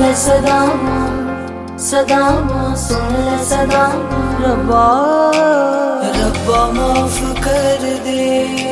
सदामा सदामा सुन ले सदामा। रब्बा रब्बा माफ कर दे,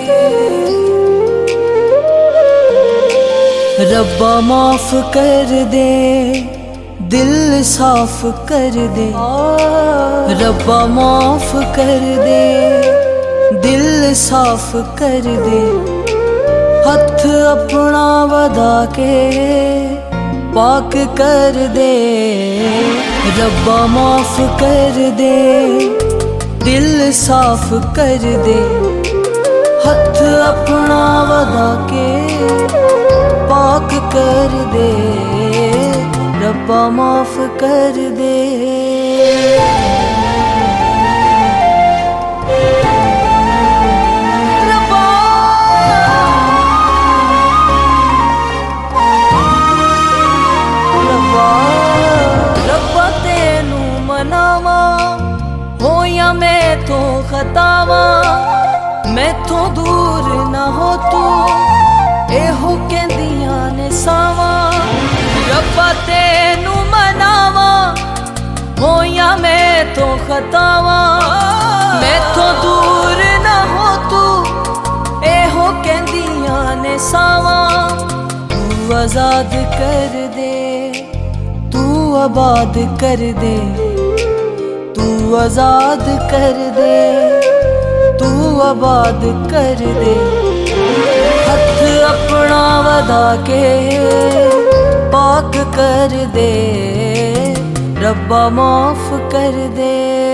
रब्बा माफ कर दे, दिल साफ कर दे। रब्बा माफ कर दे, दिल साफ कर दे। हथ अपना वधा के पाक कर दे। रब्बा माफ कर दे, दिल साफ कर दे। हथ अपना वधा के पाक कर दे। रब्बा माफ कर दे। रब्बा तेनू मनावा हो या मैं तो खतावा, मैं तो दूर ना हो तू एहो कहंदियां ने सावा। रब्बा तेनू मनावा हो या मैं तो खतावा, मैं तो दूर ना हो तू एहो कहंदियां ने सावा। तू आजाद कर दे, तू आबाद कर दे, तू आजाद कर दे, तू आबाद कर दे। हथ अपना वधा के पाक कर दे। रब्बा माफ कर दे।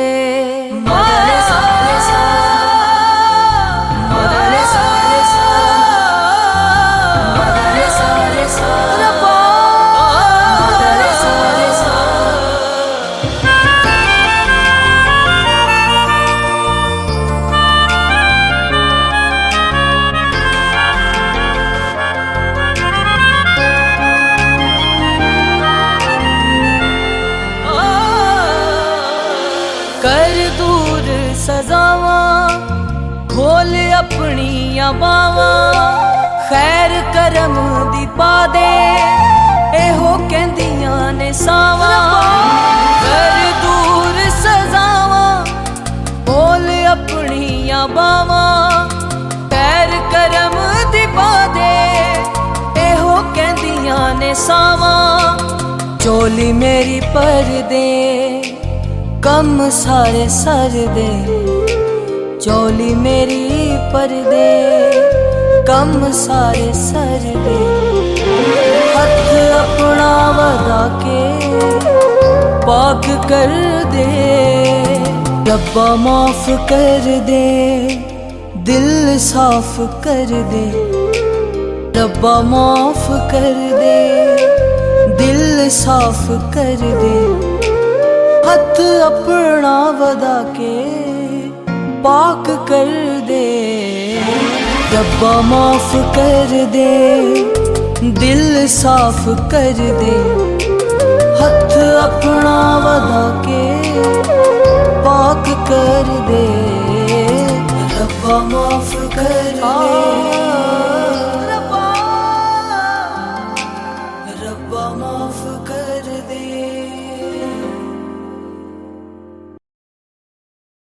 कर दूर सजावा, खोल अपनी बावा। खैर करम दी पा दे एहो कहंदियां ने सावा। कर दूर सजावा, खोल अपनी बावा। खैर करम दी पा दे एहो कहंदियां ने सावा। चोली मेरी पर दे कम सारे सर दे। चोली मेरी पर दे कम सारे सर दे। हथ अपना वधा के पाक कर दे। रब्बा माफ कर दे, दिल साफ कर दे। रब्बा माफ कर दे, दिल साफ कर दे। हथ अपना वधा के पाक कर दे। रब्बा माफ कर दे, दिल साफ कर दे। हथ अपना वधा के पाक कर दे। रब्बा माफ कर दे। रब्बा माफ कर दे।